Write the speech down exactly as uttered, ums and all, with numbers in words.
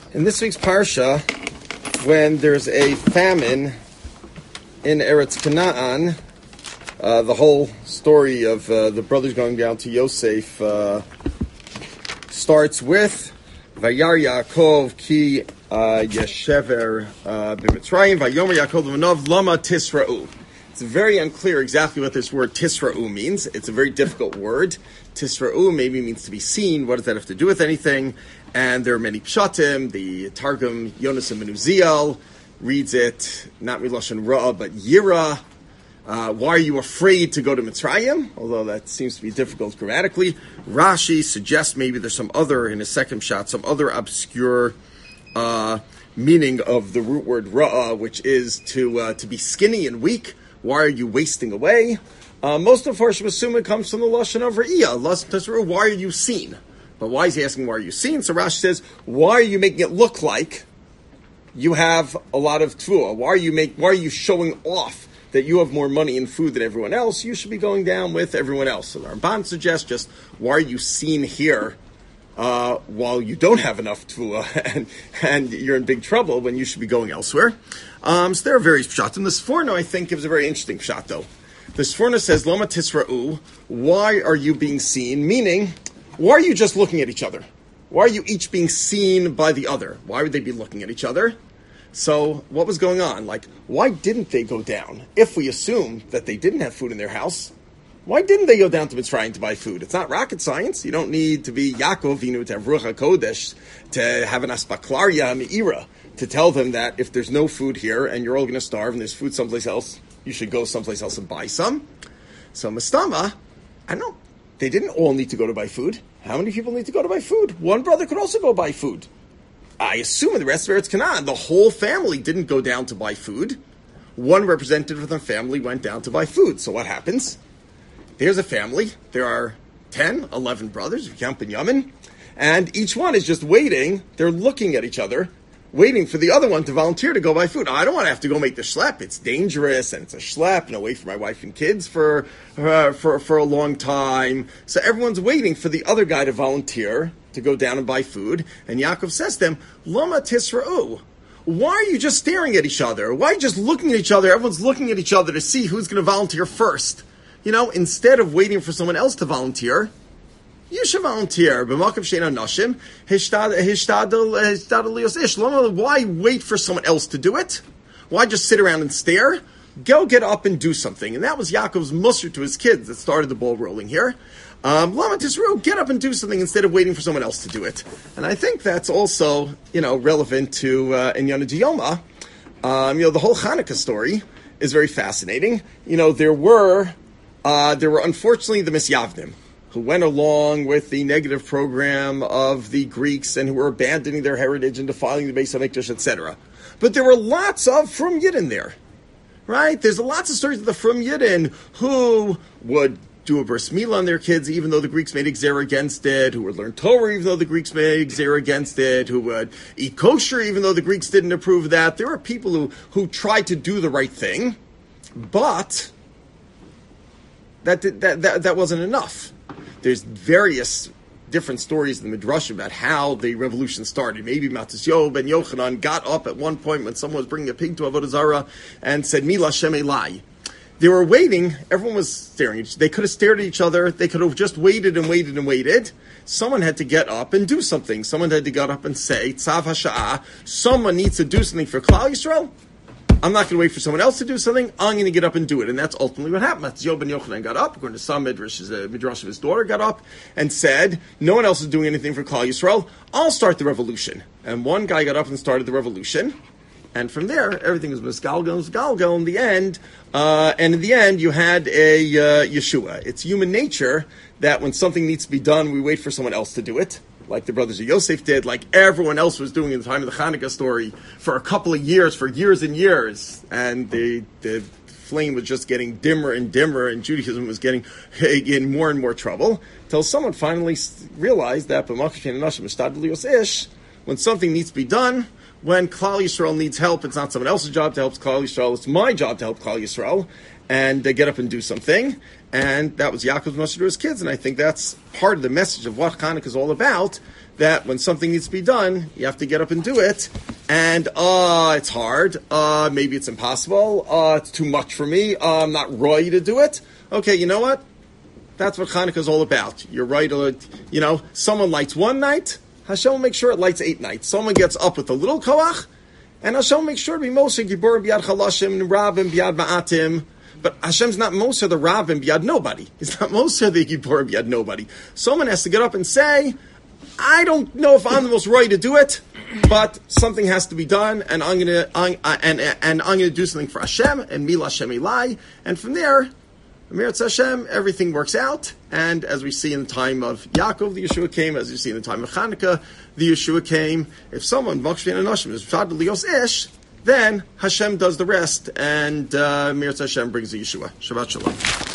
In this week's Parsha, when there's a famine in Eretz Canaan, uh, the whole story of uh, the brothers going down to Yosef uh, starts with Vayar Yaakov ki uh, yeshever uh, b'Mitzrayim Vayomer Yaakov l'manav lama tisra'u. It's very unclear exactly what this word tisra'u means. It's a very difficult word. Tisra'u maybe means to be seen. What does that have to do with anything? And there are many pshatim. The Targum Yonas and Menuziel reads it not Miloshan Ra but Yira. Uh, why are you afraid to go to Mitzrayim? Although that seems to be difficult grammatically. Rashi suggests maybe there's some other, in a second shot, some other obscure uh, meaning of the root word Ra'ah, which is to uh, to be skinny and weak. Why are you wasting away? Uh, most of Farshim assume it comes from the Lashon of Ra'iyah. Why are you seen? But why is he asking, why are you seen? So Rashi says, why are you making it look like you have a lot of tfuah? Why are you make? Why are you showing off that you have more money and food than everyone else? You should be going down with everyone else. So the Ramban suggests just, why are you seen here uh, while you don't have enough tfuah and, and you're in big trouble when you should be going elsewhere? Um, so there are various pshatim. The Sforno, I think, gives a very interesting pshat, though. The Sforno says, Lama Tisra'u, why are you being seen? Meaning, why are you just looking at each other? Why are you each being seen by the other? Why would they be looking at each other? So what was going on? Like, why didn't they go down? If we assume that they didn't have food in their house, why didn't they go down to Mitzrayim to buy food? It's not rocket science. You don't need to be Yaakov Avinu to have Ruach HaKodesh, to have an Aspaklaria Me'ira, to tell them that if there's no food here and you're all going to starve and there's food someplace else, you should go someplace else and buy some. So Mastama, I don't know. They didn't all need to go to buy food. How many people need to go to buy food? One brother could also go buy food. I assume in the rest of Eretz Canaan, the whole family didn't go down to buy food. One representative of the family went down to buy food. So what happens? There's a family. There are ten, eleven brothers, if you count Binyamin, and each one is just waiting. They're looking at each other, waiting for the other one to volunteer to go buy food. I don't want to have to go make the schlep. It's dangerous, and it's a schlep, and away from my wife and kids for, uh, for, for a long time. So everyone's waiting for the other guy to volunteer to go down and buy food. And Yaakov says to them, Lama Tisra'u, why are you just staring at each other? Why are you just looking at each other? Everyone's looking at each other to see who's going to volunteer first. You know, instead of waiting for someone else to volunteer, you should volunteer. Why wait for someone else to do it? Why just sit around and stare? Go get up and do something. And that was Yaakov's musr to his kids that started the ball rolling here. Um, Lama Tisra'u, get up and do something instead of waiting for someone else to do it. And I think that's also, you know, relevant to uh, Inyana Diyoma. Um, you know, the whole Hanukkah story is very fascinating. You know, there were, uh, there were unfortunately the Misyavnim, who went along with the negative program of the Greeks and who were abandoning their heritage and defiling the Beis HaMikdash, et cetera. But there were lots of Frum Yidden there, right? There's lots of stories of the Frum Yidden who would do a bris milah on their kids, even though the Greeks made exer against it, who would learn Torah, even though the Greeks made exer against it, who would eat kosher, even though the Greeks didn't approve of that. There were people who, who tried to do the right thing, but that, did, that, that, that wasn't enough. There's various different stories in the Midrash about how the revolution started. Maybe Matisyahu ben Yochanan got up at one point when someone was bringing a pig to Avodah Zarah and said, Mi Lashem Elai. They were waiting. Everyone was staring. They could have stared at each other. They could have just waited and waited and waited. Someone had to get up and do something. Someone had to get up and say, Tzav HaSha'ah, someone needs to do something for Klal Yisrael. I'm not going to wait for someone else to do something. I'm going to get up and do it. And that's ultimately what happened. Matisyahu ben Yochanan got up, according to some Midrash, a Midrash of his daughter, got up and said, no one else is doing anything for Klal Yisrael. I'll start the revolution. And one guy got up and started the revolution. And from there, everything was misgalgal, misgalgal in the end. Uh, and in the end, you had a uh, Yeshua. It's human nature that when something needs to be done, we wait for someone else to do it. Like the brothers of Yosef did, like everyone else was doing in the time of the Hanukkah story for a couple of years, for years and years. And the, the flame was just getting dimmer and dimmer, and Judaism was getting in more and more trouble, until someone finally realized that when something needs to be done, when Klal Yisrael needs help, it's not someone else's job to help Klal Yisrael, it's my job to help Klal Yisrael. and they get up and do something. And that was Yaakov's message to his kids. And I think that's part of the message of what Hanukkah is all about, that when something needs to be done, you have to get up and do it. And, uh, it's hard. Uh, maybe it's impossible. Uh, it's too much for me. Uh, I'm not ready to do it. Okay, you know what? That's what Hanukkah is all about. You're right. Uh, you know, someone lights one night, Hashem will make sure it lights eight nights. Someone gets up with a little koach, and Hashem will make sure to be Moshe, Gibor, B'yad Chalashim, Rabim, B'yad Ma'atim. But Hashem's not Moshe the Rabim, B'yad nobody. He's not Moshe the Gibor, B'yad nobody. Someone has to get up and say, I don't know if I'm the most right to do it, but something has to be done, and I'm gonna I'm, uh, and and I'm gonna do something for Hashem, and Mila Hashem Elai, and from there, Amirat Hashem, everything works out. And as we see in the time of Yaakov, the Yeshua came. As we see in the time of Chanukah, the Yeshua came. If someone Vakshvin Anashim is Shad Lios Ish, then Hashem does the rest, and uh, Amirat Hashem brings the Yeshua. Shabbat Shalom.